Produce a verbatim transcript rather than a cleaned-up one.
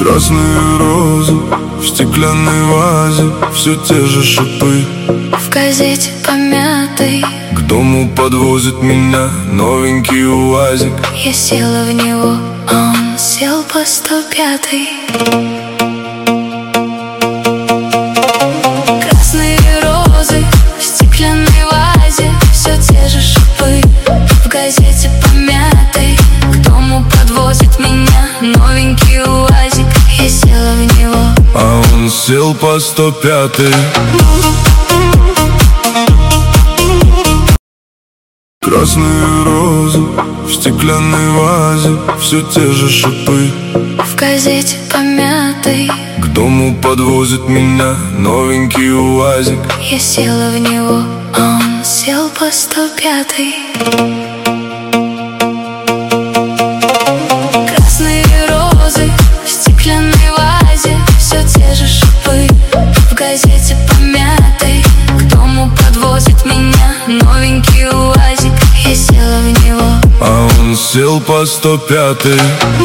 Красные розы в стеклянной вазе, все те же шипы. В газете помятой К дому подвозит меня новенький УАЗик. я села в него, а он сел по сто пятой. Красные розы в стеклянной вазе, все те же шипы. В газете помятой к дому подвозит меня новенький УАЗик, я села в него, А он сел по сто пятой. Красные розы в стеклянной вазе, все те же шипы. в газете помятой К дому подвозит меня новенький УАЗик. я села в него, а он сел по сто пятой. Красные розы в стеклянной вазе, все те же шипы. В газете помятой к дому подвозит меня новенький УАЗик, я села в него, А он сел по сто пятой.